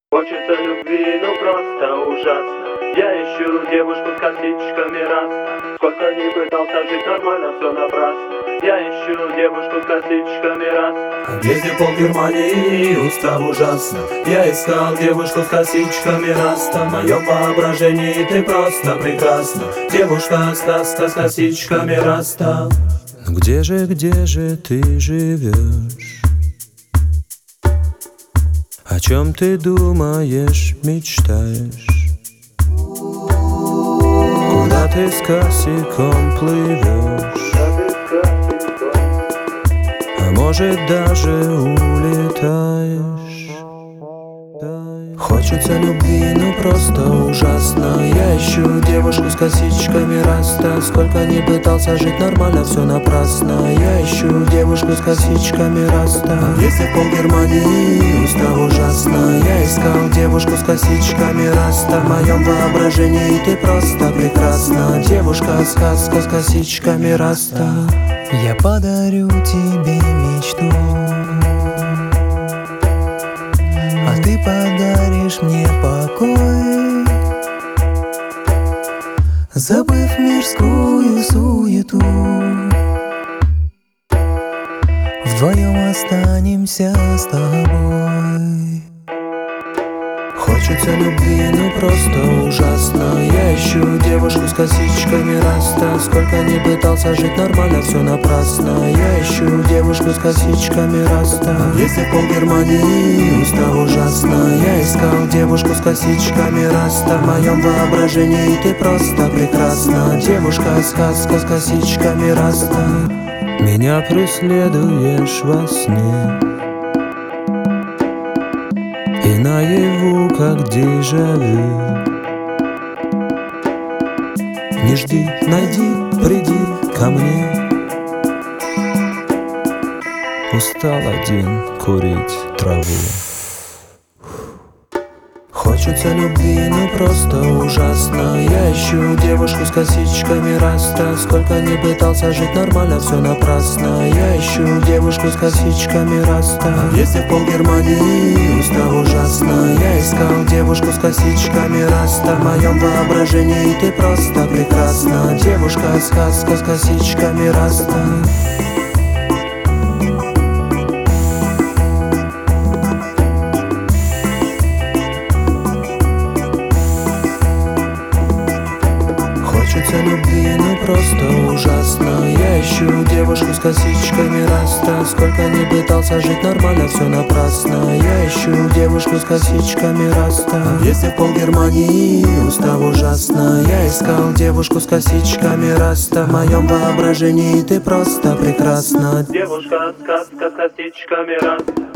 Хочется любви, ну просто ужасно. Я ищу девушку с косичками раста. Сколько ни пытался жить нормально, все напрасно. Я ищу девушку с косичками раста. Везде пол Германии, устав ужасно. Я искал девушку с косичками раста. В моем воображении ты просто прекрасна. Девушка сказка с косичками раста. Но где же ты живешь? О чем ты думаешь, мечтаешь? Куда ты с косиком плывешь? А может даже улетаешь? Хочется любви, ну просто ужасно. Я ищу девушку с косичками раста. Сколько ни пытался жить нормально, все напрасно. Я ищу девушку с косичками раста. Если пол Германии, устав ужасно. Я искал девушку с косичками раста. В моем воображении ты просто прекрасна. Девушка сказка с косичками раста. Я подарю тебе мечту, а ты подаришь мне покой, забыв мирскую суету. Вдвоем останемся с тобой. Хочется любви, ну просто ужасно. Я ищу девушку с косичками раста. Сколько ни пытался жить нормально, все напрасно. Я ищу девушку с косичками раста. Если пол Германии, устав ужасно. Я искал девушку с косичками раста. В моем воображении ты просто прекрасна. Девушка сказка с косичками раста. Меня преследуешь во сне и наяву, как дежавю. Не жди, найди, приди ко мне. Устал один курить траву. Хочется любви, ну просто ужасно. Я ищу девушку с косичками раста. Сколько ни пытался жить нормально, все напрасно. Я ищу девушку с косичками раста. Если пол Германии, устав ужасно. Я искал девушку с косичками раста. В моем воображении ты просто прекрасна. Девушка сказка с косичками раста. Хочется любви, ну просто ужасно. Я ищу девушку с косичками раста. Сколько ни пытался жить нормально, все напрасно. Я ищу девушку с косичками раста. Если пол Германии, устав ужасно. Я искал девушку с косичками раста. В моем воображении ты просто прекрасна. Девушка сказка с косичками раста.